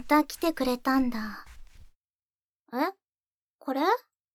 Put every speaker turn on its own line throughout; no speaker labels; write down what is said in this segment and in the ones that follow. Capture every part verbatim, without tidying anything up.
た来てくれたんだ。え、これ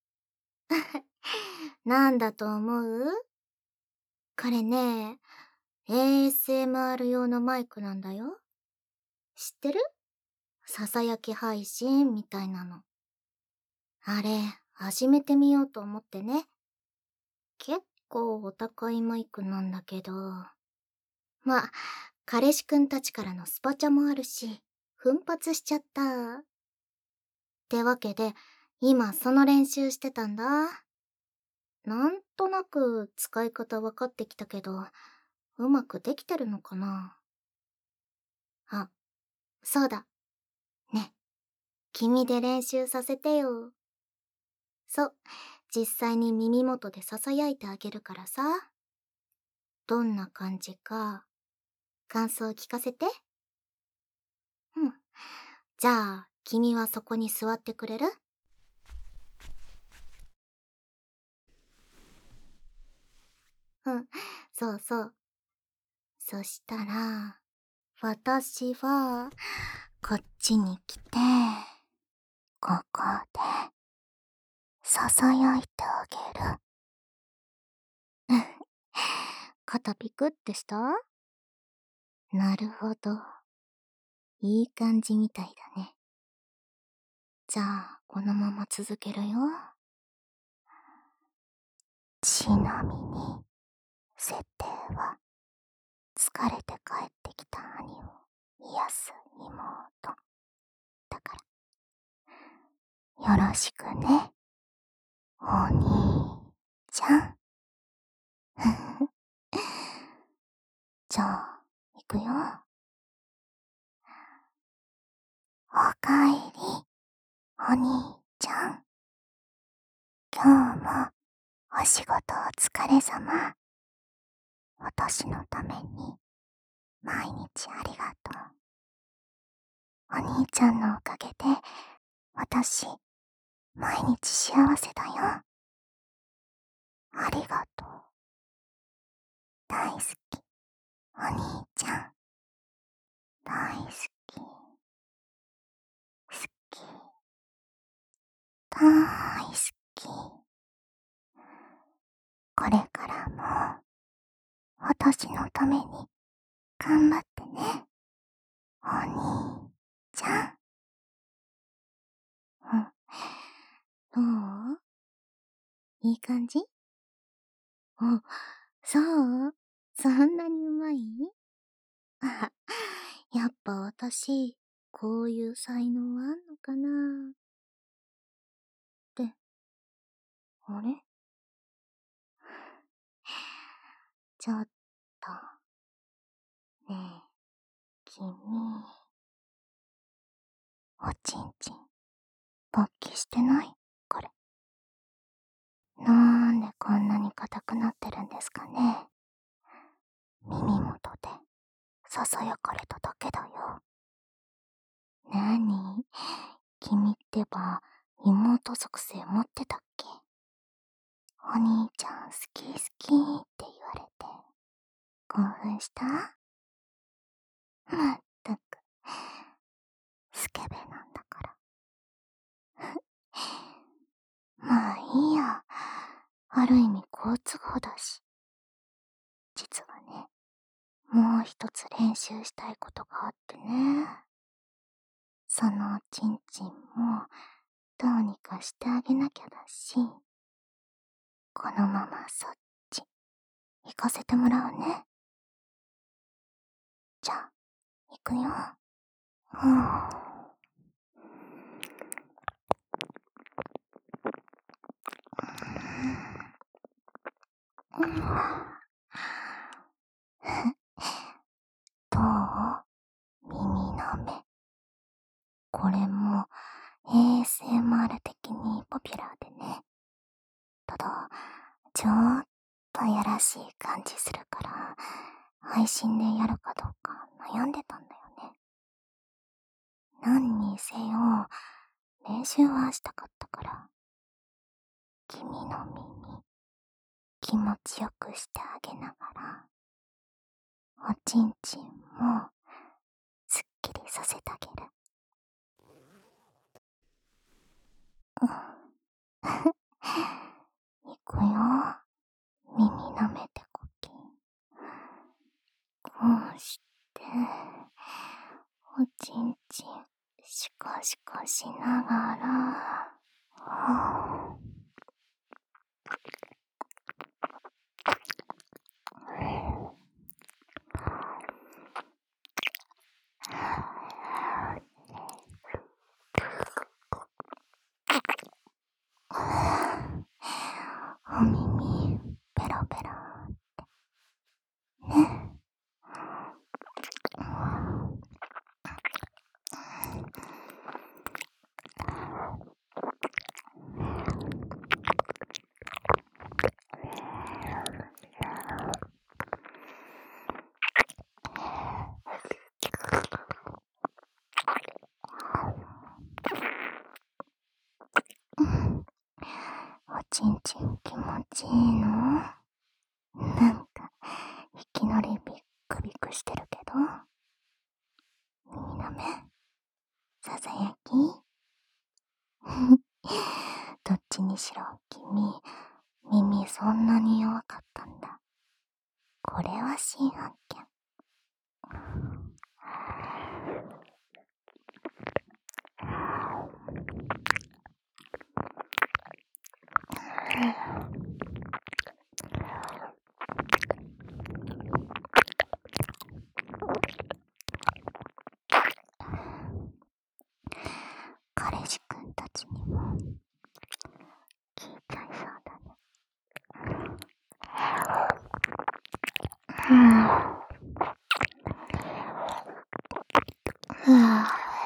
なんだと思う？これね、エーエスエムアール 用のマイクなんだよ。知ってる？ささやき配信みたいなの。あれ、始めてみようと思ってね。結構お高いマイクなんだけど。まあ、彼氏くんたちからのスパチャもあるし、奮発しちゃった。ってわけで、今その練習してたんだ。なんとなく使い方分かってきたけど、うまくできてるのかな？あ、そうだ。ね、君で練習させてよ。そう、実際に耳元で囁いてあげるからさ。どんな感じか、感想聞かせて。うん。じゃあ、君はそこに座ってくれる？うん、そうそう。そしたら、私は、こっちに来て、ここで、囁いてあげる。肩ピクってした？なるほど。いい感じみたいだね。じゃあ、このまま続けるよ。ちなみに、設定は、疲れて帰ってきた兄を癒す妹。だから、よろしくね、お兄ちゃん。じゃあ、行くよ。おかえり、お兄ちゃん。今日も、お仕事お疲れ様。私のために、毎日ありがとう。お兄ちゃんのおかげで、私、毎日幸せだよ。ありがとう。大好き、お兄ちゃん。大好き、好き、大好き。これからも、私のために、頑張ってね。お兄ちゃん。うん。どう？いい感じ？お、そう？そんなにうまい？あ、やっぱ私、こういう才能あんのかなって、あれ？ちょっと、ねえ、君、おちんちん、勃起してない？これ。なんでこんなに硬くなってるんですかね。耳元で、囁かれただけだよ。なに？君ってば、妹属性持ってたっけ？お兄ちゃん好き好きって言われて、興奮した？まったく、スケベなんだから。まあいいや。ある意味好都合だし。実はね、もう一つ練習したいことがあってね。そのおちんちんも、どうにかしてあげなきゃだし、このままそっち、行かせてもらうね。じゃあ、行くよ。ふぅ。どう？耳の目。これも エーエスエムアール 的にポピュラーでね。ただ、ちょっとやらしい感じするから、配信でやるかどうか悩んでたんだよね。何にせよ、練習はしたかったから、君の耳、気持ちよくしてあげながら、おちんちんも、すっきりさせてあげる。 いくよ。耳舐めてこき。こうして、おちんちん、シカシカしながら、はぁ。お耳、ペロペロってね。おちんちん気持ちいいの？なんか、いきなりビックビクしてるけど。耳舐め？ささやき？どっちにしろ君、耳そんなに弱かったんだ。これは新発見。彼氏くんたちにも聞いちゃいそうだね。ふぁ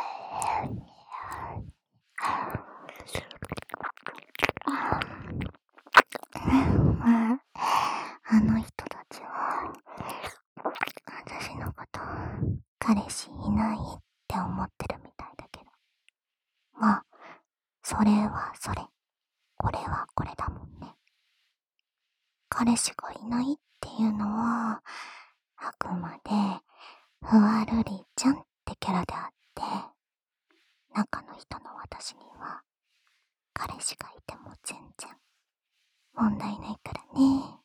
あの人たちは私のこと彼氏いないって思ってるみたいだけど、まあそれはそれ、これはこれだもんね。彼氏がいないっていうのはあくまでふわるりちゃんってキャラであって、中の人の私には彼氏がいても全然問題ないからね。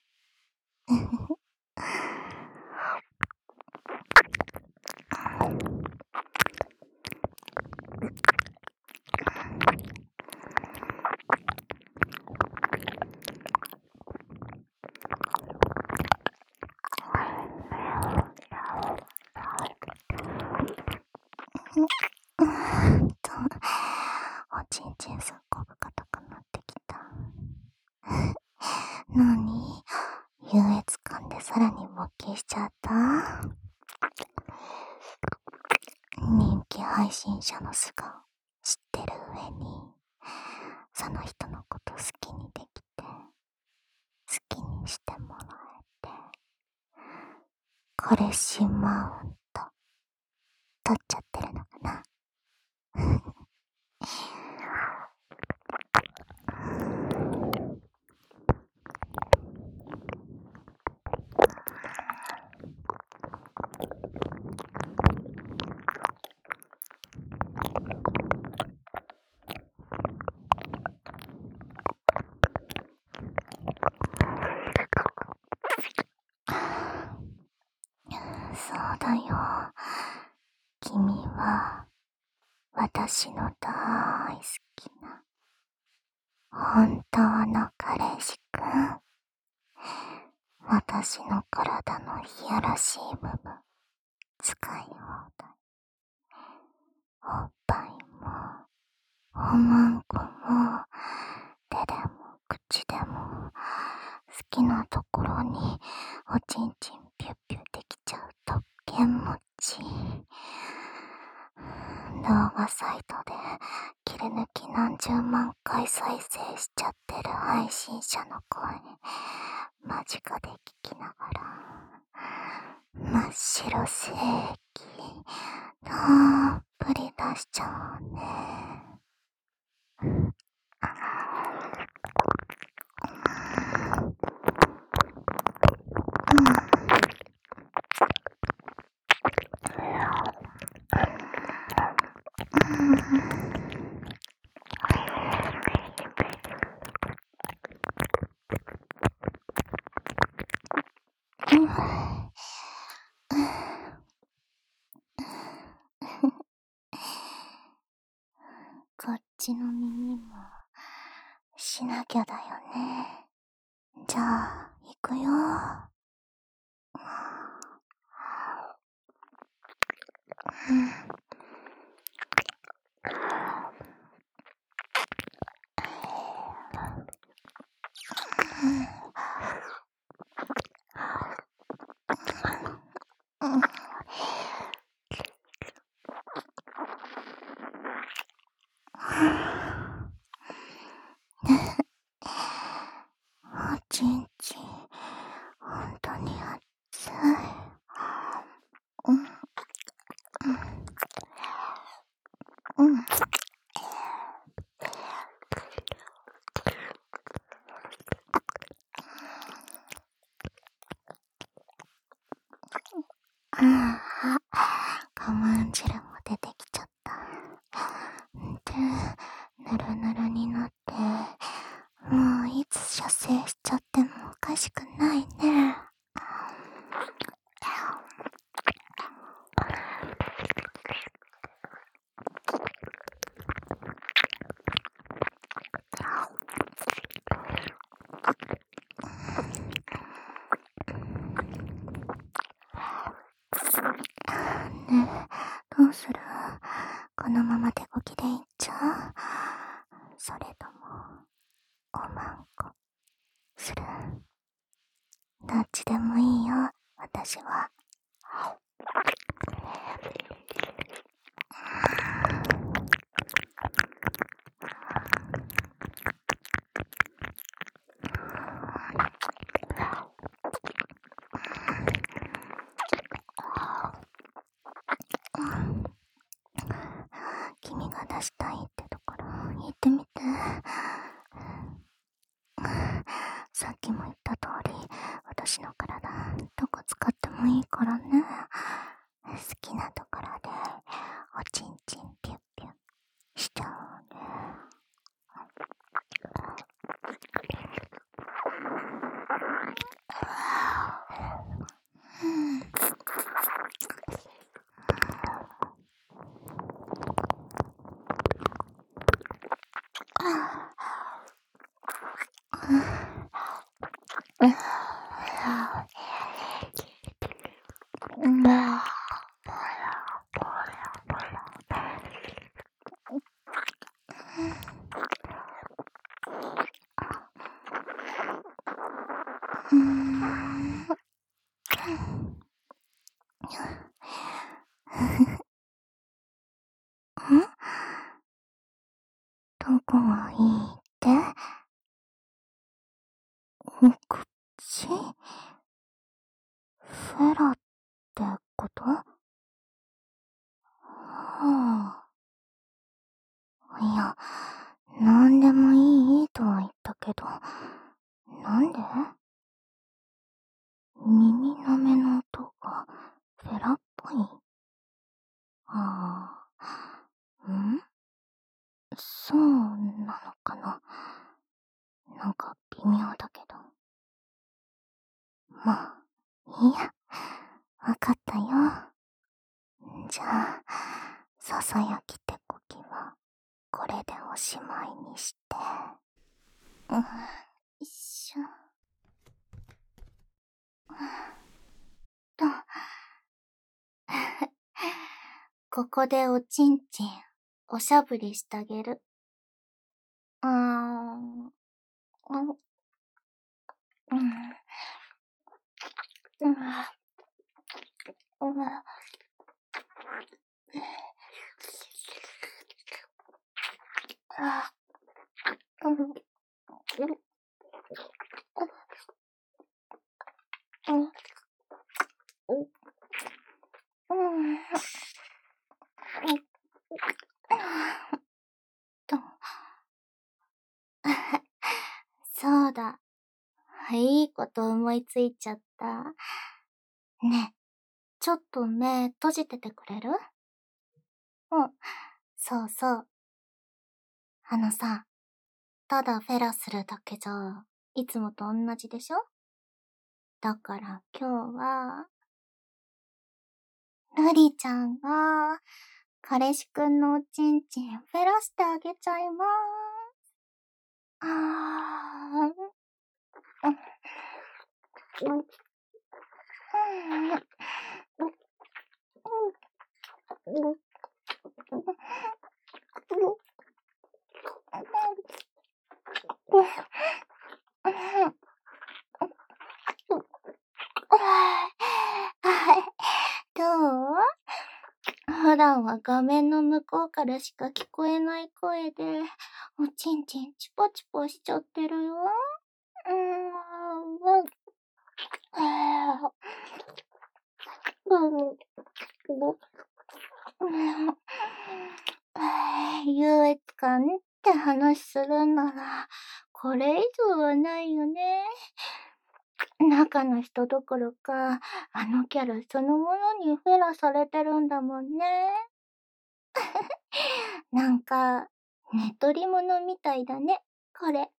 うーんと、おちんちんすっごく硬くなってきた。なに？優越感でさらに勃起しちゃった？人気配信者の素顔知ってる上に、その人のこと好きにできて、好きにしてもらえて、彼氏マウント取っちゃってるのかな。そうだよ。君は私の大好きな本当の彼氏くん。私の体のいやらしい部分使い放題。おっぱいもおまんこも手でも口でも好きなところにおちんちんピュッピュできちゃう特権持ち。動画サイトで切り抜き何十万回再生しちゃってる配信者の声間近で聞きながら真っ白正義たっぷり出しちゃうね。 ちの耳もしなきゃだよね。じゃあ、行くよ。うん。おちんちん、ほんとに熱い。うん。うん。ああ、我慢汁も出てきちゃった。で、ぬるぬるになって、もういつ射精しちゃってもおかしくないね。ねえ、どうする？このまま手こきでいっちゃう？それとも、おまんこする？どっちでもいいよ、私は。君が出したいってところ言ってみて。さっきも言った通り、私の体どこ使ってもいいからね。好きなところでおちんちんピュッピュッしちゃうね。うーん。ん？どこがいいって？お口？フェラってこと？はあ。いや、なんでもいいとは言ったけど、なんで？耳の目の音がフェラっぽい？ああ、ん？そうなのかな。なんか微妙だけど。まあ、いいや。わかったよ。じゃあ、ささやき手こきは、これでおしまいにして。うん、よいしょ。と。ここでおちんちん、おしゃぶりしてあげる。うーん。うん。うん。うん。うん。あ、うん。うん。うん。うん。と。そうだ。いいこと思いついちゃった。ねえ、ちょっと目閉じててくれる？うん。そうそう。あのさ、ただフェラするだけじゃ、いつもと同じでしょ？だから今日は、ルリちゃんが、 彼氏くんのおちんちんフェラしてあげちゃいまーす。あー。うん。うん。うん。どう？普段は画面の向こうからしか聞こえない声で、おちんちんチポチポしちゃってるよ。うーん。優越感って話するなら、これ以上はないよね。中の人どころか、あのキャラそのものにフェラされてるんだもんね。なんか、寝取り物みたいだね、これ。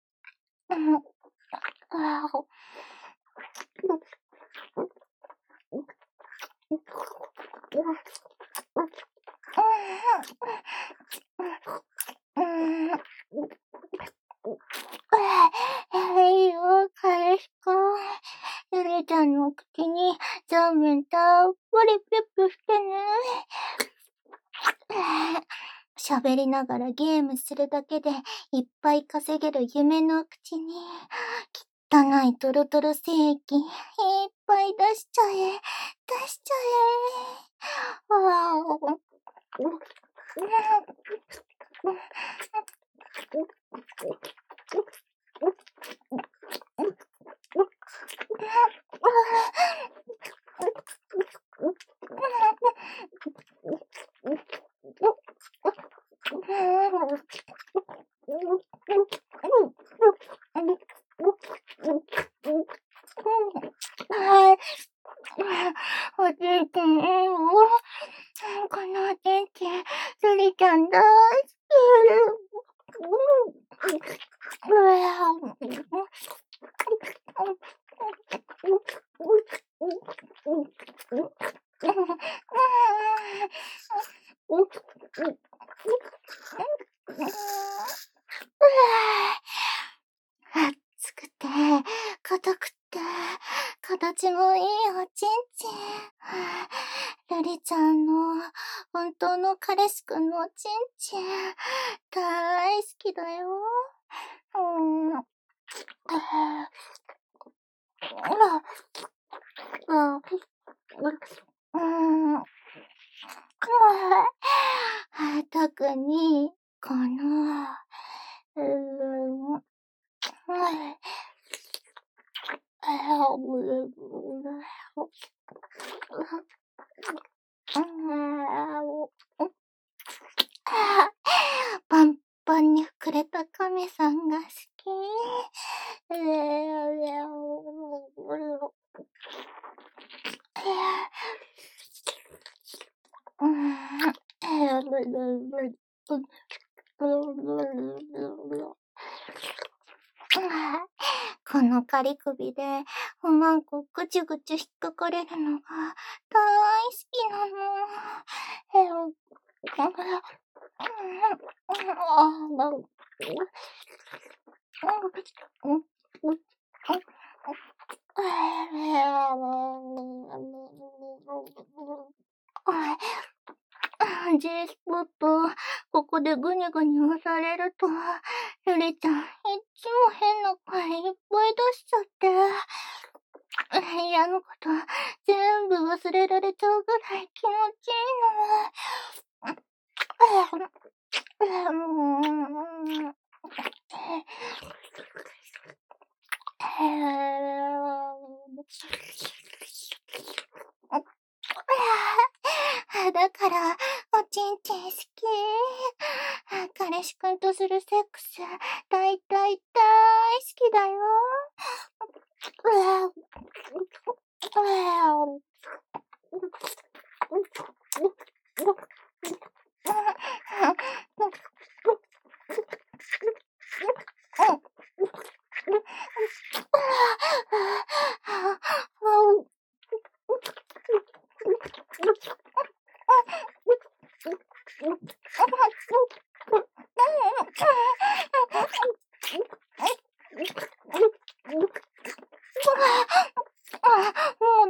いいよ、彼氏くん。ゆりちゃんの口にザーメンたっぷりピュッピュしてね。喋りながらゲームするだけでいっぱい稼げる夢の口に、汚いトロトロ精液いっぱい出しちゃえ、出しちゃえ。わー。はい。おちんちんいいよ。このおちんちん、すりちゃん大好き。熱くて、硬くて、形もいいおちんちん。ルリちゃんの本当の彼氏くんのおちんちん、大好きだよ。うん。ああ。うん。特に、この、うーん。パンパンに膨れた亀さんが好き。この仮首で、おまんこぐちゅぐちゅ引っかかれるのが大好きなの。G スポット、ここでぐにゅぐにゅ押されると、ゆりちゃん、いっつも変な声いっぱい出しちゃって、嫌なこと全部忘れられちゃうぐらい気持ちいいの。だから、おちんちん好き。彼氏くんとするセックス、大大大好きだよ。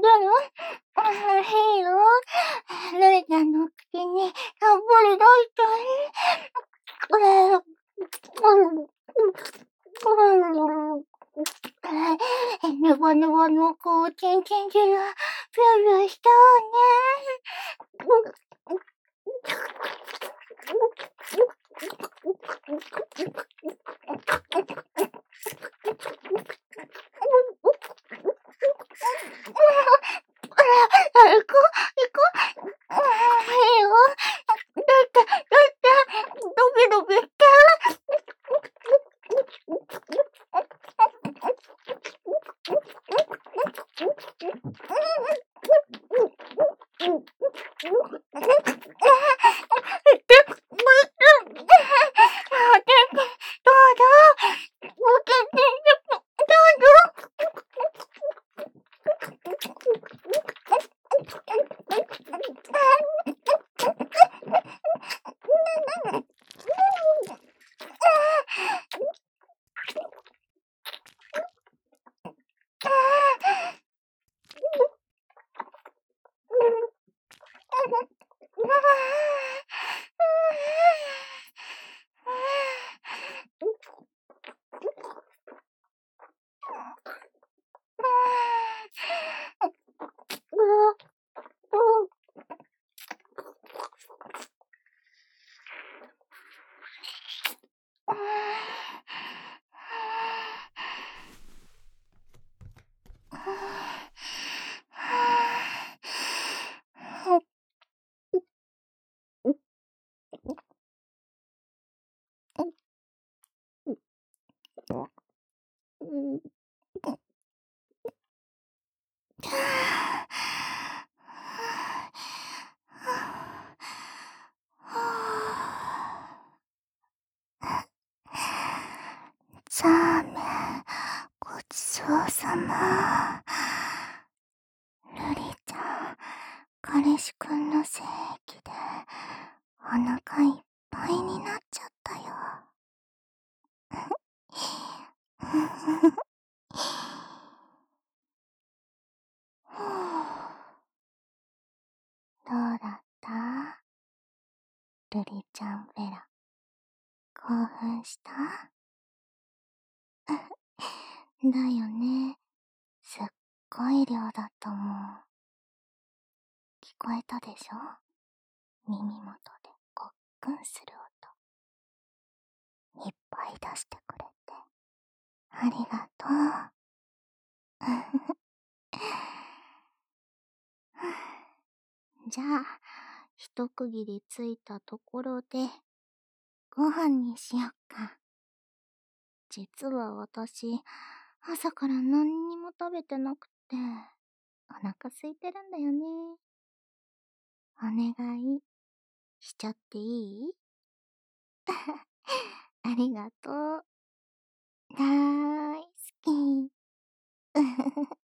あ、いいよ。ルリちゃんの口にたっぷり出してこれ、ネバネバのこう、チンチン汁、ピューピューしたね。行こう、行こう。いいよ。だって、だって、ドキドキして。ザーメン、ごちそうさま。ルリちゃん、彼氏くんの精液でお腹いっぱいになっちゃったよ。どうだったルリちゃんフェラ。興奮しただよね。すっごい量だったもん。聞こえたでしょ耳元でごっくんする音。いっぱい出してくれて。ありがとう。じゃあ、一区切りついたところで、ご飯にしよっか。実は私、朝から何にも食べてなくて、お腹空いてるんだよね。お願い、しちゃっていいありがとう。だーいすき。